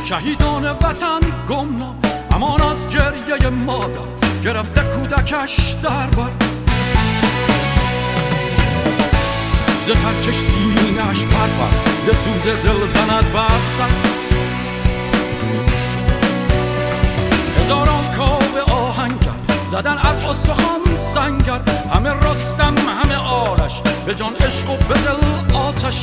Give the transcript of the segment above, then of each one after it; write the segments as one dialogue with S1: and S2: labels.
S1: شهیدان وطن گمنام، امان از گریه مادر گرفته کودکش در بر. ز ترکش سینه‌اش پرور، ز سوز دل زند بر سر. هزاران کاوه آهنگر زدن از استخوان سنگر، همه رستم همه آرش، به جان عشق و به دل آتش.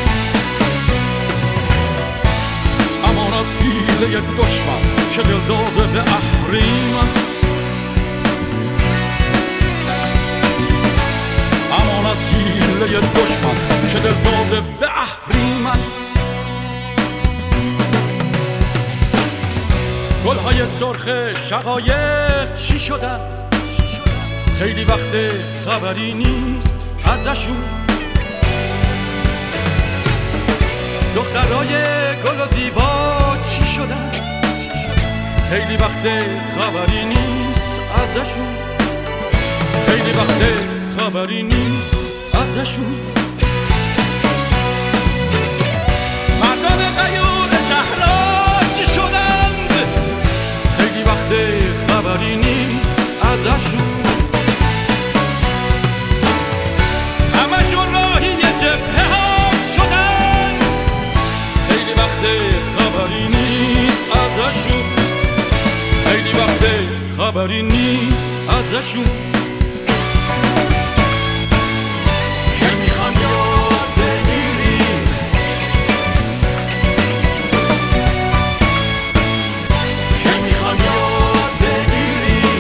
S1: امان از حیله دشمن که دل داده به اهریمن. امان از حیله دشمن که دل داده به اهریمن. گلهای سرخ شقایق چی شدن؟ خیلی وقت خبری نیست ازشون. دخترای گل و زیبا چی شدن؟ خیلی وقت خبری نیست ازشون. خیلی وقت خبری نیست ازشون. مردان غیور شهرها چی شدند؟ خیلی وقت خبری نیست ازشون. همشون راهی جبهه ها شدن. خیلی وقت خبری نیست ازشون. خیلی وقت خبری نیست ازشون. که میخوام یاد بگیری، که میخوام یاد بگیری.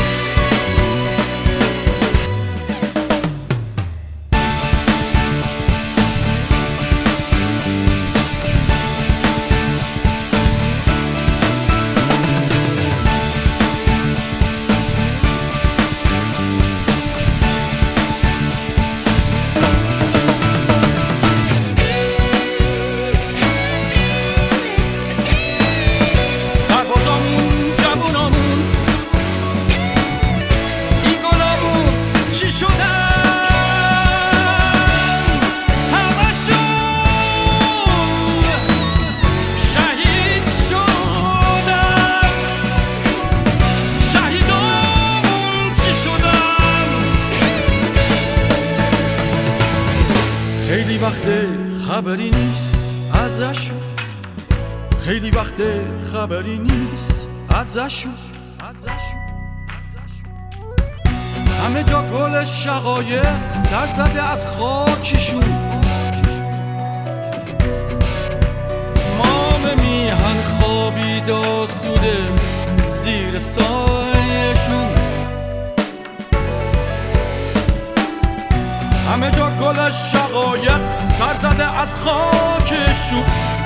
S1: خیلی وقت خبری نیست ازشون. خیلی وقت خبری نیست ازشون. همه جا گل شقایق سر زده از خاکشون. مام میهن خوابید آسوده زیر سایشون. همه جا گل شقایق سر زده از خاکشون.